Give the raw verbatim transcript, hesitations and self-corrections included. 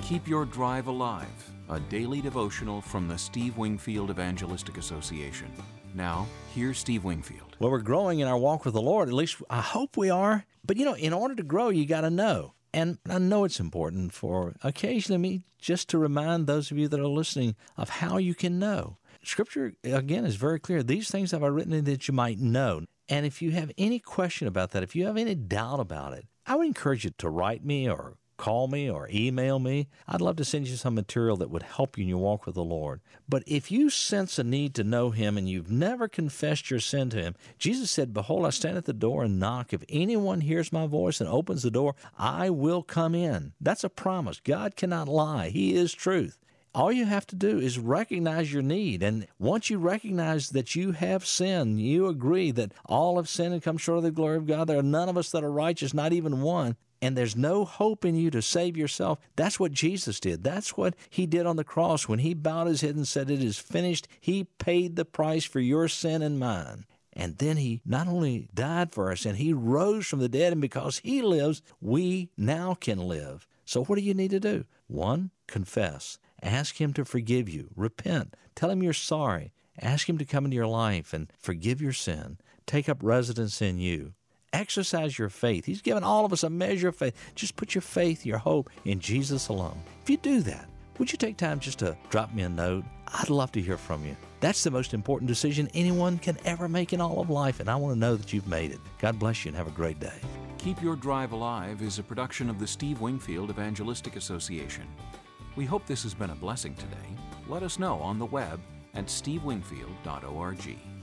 Keep Your Drive Alive, a daily devotional from the Steve Wingfield Evangelistic Association. Now, here's Steve Wingfield. Well, we're growing in our walk with the Lord. At least I hope we are. But, you know, in order to grow, you got to know. And I know it's important for occasionally me just to remind those of you that are listening of how you can know. Scripture, again, is very clear. These things have I written in that you might know. And if you have any question about that, if you have any doubt about it, I would encourage you to write me or call me or email me. I'd love to send you some material that would help you in your walk with the Lord. But if you sense a need to know Him and you've never confessed your sin to Him, Jesus said, "Behold, I stand at the door and knock. If anyone hears my voice and opens the door, I will come in." That's a promise. God cannot lie. He is truth. All you have to do is recognize your need. And once you recognize that you have sinned, you agree that all have sinned and come short of the glory of God. There are none of us that are righteous, not even one. And there's no hope in you to save yourself. That's what Jesus did. That's what He did on the cross. When He bowed His head and said, "It is finished," He paid the price for your sin and mine. And then He not only died for us, and He rose from the dead, and because He lives, we now can live. So what do you need to do? One, confess. Ask Him to forgive you. Repent. Tell Him you're sorry. Ask Him to come into your life and forgive your sin. Take up residence in you. Exercise your faith. He's given all of us a measure of faith. Just put your faith, your hope in Jesus alone. If you do that, would you take time just to drop me a note? I'd love to hear from you. That's the most important decision anyone can ever make in all of life, and I want to know that you've made it. God bless you and have a great day. Keep Your Drive Alive is a production of the Steve Wingfield Evangelistic Association. We hope this has been a blessing today. Let us know on the web at steve wingfield dot org.